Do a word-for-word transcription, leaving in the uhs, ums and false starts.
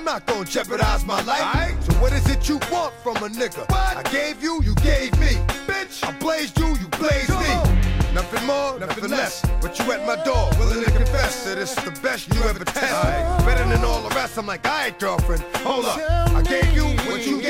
not gonna jeopardize my life. Right. So what is it you want from a nigga? What? I gave you, you gave me. Bitch, I blazed you, you blazed me. Nothing more, nothing less. But you at my door, willing to confess that it's the best you ever test. Right. Better than all the rest. I'm like, alright, girlfriend, hold up. I gave you what you